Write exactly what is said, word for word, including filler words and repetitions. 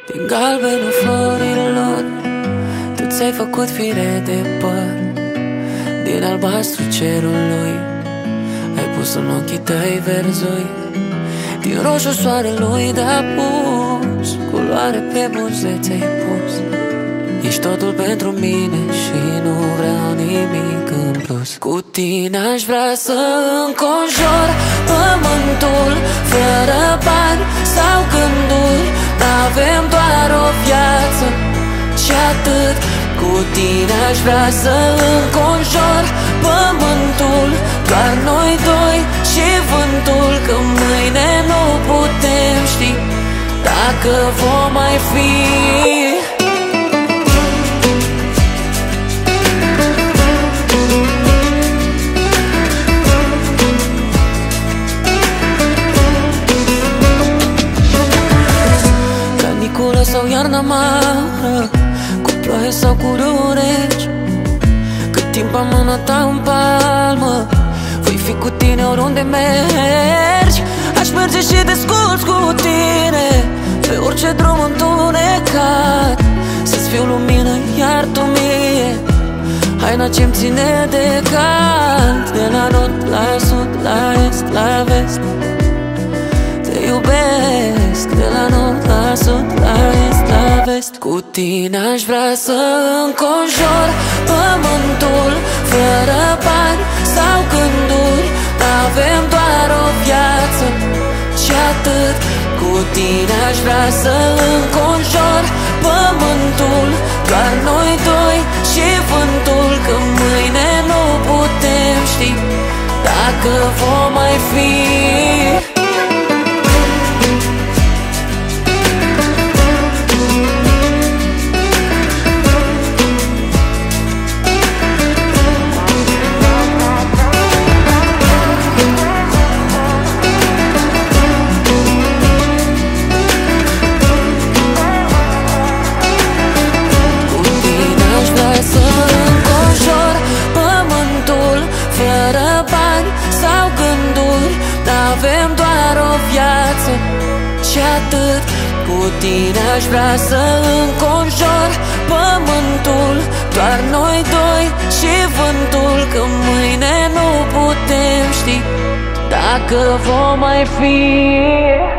Din galbenul florilor tu ți-ai făcut fire de păr. Din albastru cerului ai pus în ochii tăi verzui. Din roșu soarelui de-a pus culoare pe buze ți-ai pus. Ești totul pentru mine și nu vreau nimic în plus. Cu tine aș vrea să înconjor pământul fără bani sau gânduri. Avem doar o viață și atât. Cu tine aș vrea să înconjor pământul, doar noi doi și vântul. Că mâine nu putem ști dacă vom mai fi. Caniculă sau iarna amară, cu ploaie sau cu râuri reci, cât timp am mâna ta în palmă, voi fi cu tine oriunde mergi. Aș merge și desculți cu tine pe orice drum întunecat, să-ți fiu lumină iar tu mie, haina ce-mi ține de cald. De la nord la sud, la est, la vest, te iubesc. De la nord la sud, la est, la vest. Cu tine aș vrea să înconjor pământul fără bani sau gânduri. Avem doar o viață și atât. Cu tine aș vrea să înconjor pământul, doar noi doi și vântul. Că mâine nu putem ști dacă vom mai fi. Avem doar o viață și atât. Cu tine aș vrea să înconjor pământul, doar noi doi și vântul. Că mâine nu putem ști dacă vom mai fi.